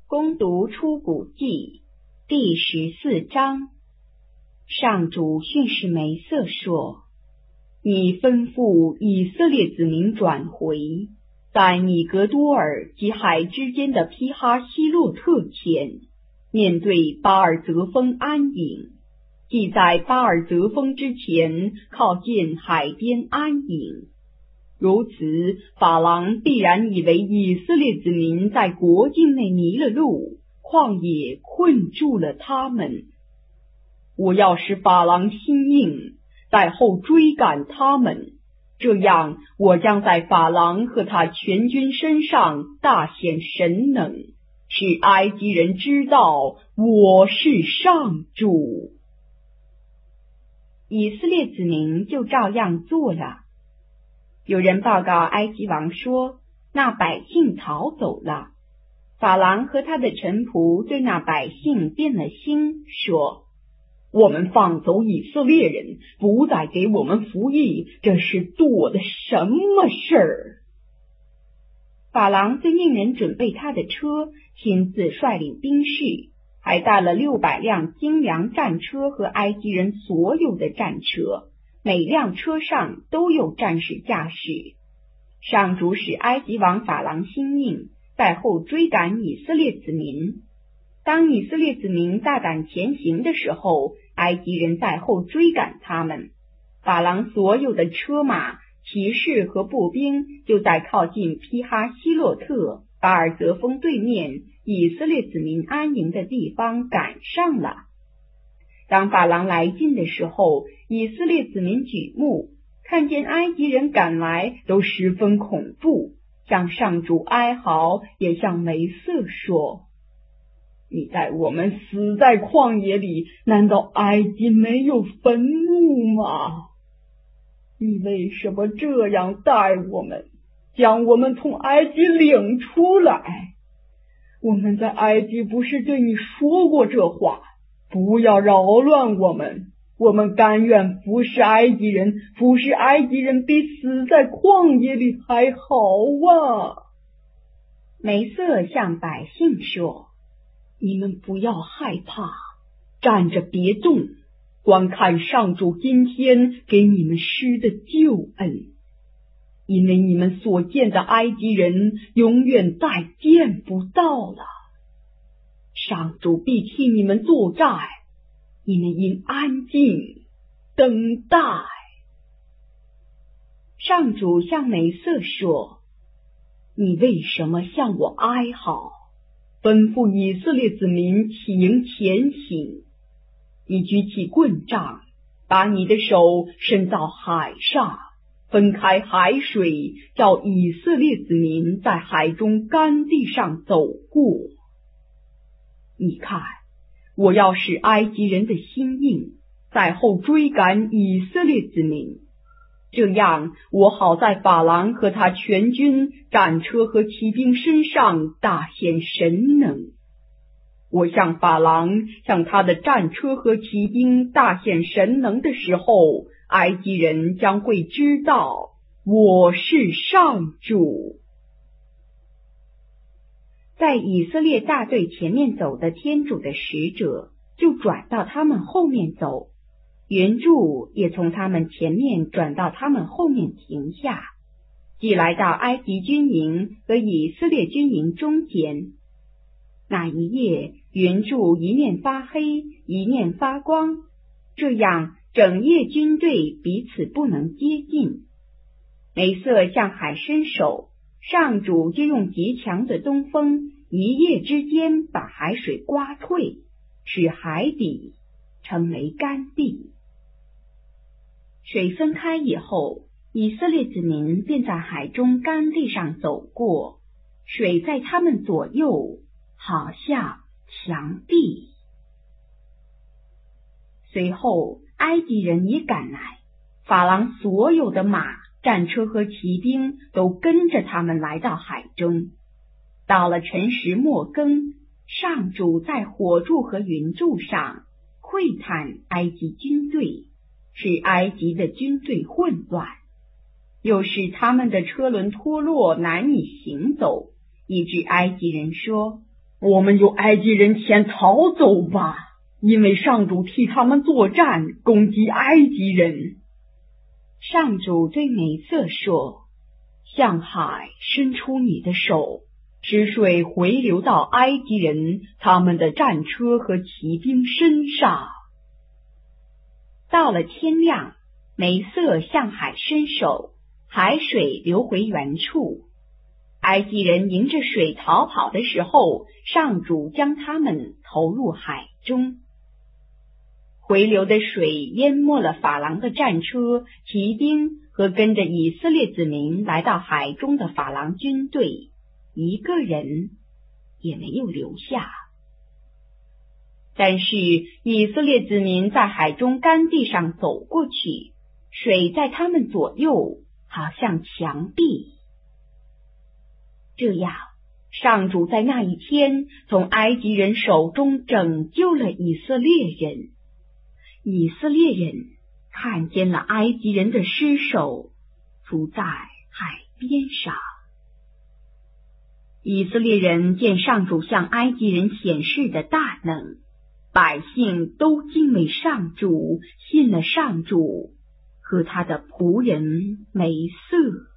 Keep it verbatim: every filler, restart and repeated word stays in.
攻读出谷记第十四章。上主训示梅瑟说：你吩咐以色列子民转回，在米格多尔及海之间的皮哈希洛特前，面对巴尔泽峰安营，即在巴尔泽峰之前靠近海边安营。如此，法郎必然以为以色列子民在国境内迷了路，旷野困住了他们。我要使法郎心硬，在后追赶他们，这样我将在法郎和他全军身上大显神能，使埃及人知道我是上主。以色列子民就照样做了。有人报告埃及王说，那百姓逃走了。法郎和他的臣仆对那百姓变了心，说：我们放走以色列人，不再给我们服役，这是做的什么事儿？法郎就命人准备他的车，亲自率领兵士，还带了六百辆精良战车和埃及人所有的战车，每辆车上都有战士驾驶。上主使埃及王法郎心硬，在后追赶以色列子民。当以色列子民大胆前行的时候，埃及人在后追赶他们。法郎所有的车马、骑士和步兵就在靠近皮哈希洛特、巴尔泽峰对面以色列子民安营的地方赶上了。当法郎来近的时候，以色列子民举目，看见埃及人赶来，都十分恐怖，向上主哀嚎，也向梅瑟说：你在我们死在旷野里，难道埃及没有坟墓吗？你为什么这样待我们，将我们从埃及领出来？我们在埃及不是对你说过这话，不要扰乱我们，我们甘愿服侍埃及人，服侍埃及人比死在旷野里还好啊。梅瑟向百姓说：你们不要害怕，站着别动，观看上主今天给你们施的救恩，因为你们所见的埃及人永远再见不到了。上主必替你们作战，你们应安静等待。上主向梅瑟说：你为什么向我哀嚎？吩咐以色列子民起营前行。你举起棍杖，把你的手伸到海上，分开海水，叫以色列子民在海中干地上走过。你看，我要使埃及人的心硬，在后追赶以色列子民，这样我好在法郎和他全军、战车和骑兵身上大显神能。我向法郎、向他的战车和骑兵大显神能的时候，埃及人将会知道我是上主。在以色列大队前面走的天主的使者就转到他们后面走，云柱也从他们前面转到他们后面停下，即来到埃及军营和以色列军营中间。那一夜，云柱一面发黑，一面发光，这样整夜军队彼此不能接近。梅瑟向海伸手，上主就用极强的东风，一夜之间把海水刮退，使海底成为干地。水分开以后，以色列子民便在海中干地上走过，水在他们左右，好像墙壁。随后，埃及人也赶来，法郎所有的马、战车和骑兵都跟着他们来到海中。到了辰时末更，上主在火柱和云柱上窥探埃及军队，使埃及的军队混乱，又使他们的车轮脱落，难以行走，以致埃及人说： 我们由埃及人前逃走吧，因为上主替他们作战，攻击埃及人。 上主对美色说，向海伸出你的手，使水回流到埃及人他们的战车和骑兵身上。到了天亮，梅瑟向海伸手，海水流回原处。埃及人迎着水逃跑的时候，上主将他们投入海中。回流的水淹没了法郎的战车、骑兵和跟着以色列子民来到海中的法郎军队，一个人也没有留下。但是以色列子民在海中干地上走过去，水在他们左右，好像墙壁。这样，上主在那一天从埃及人手中拯救了以色列人。以色列人看见了埃及人的尸首浮在海边上。以色列人见上主向埃及人显示的大能，百姓都敬畏上主，信了上主和他的仆人梅瑟。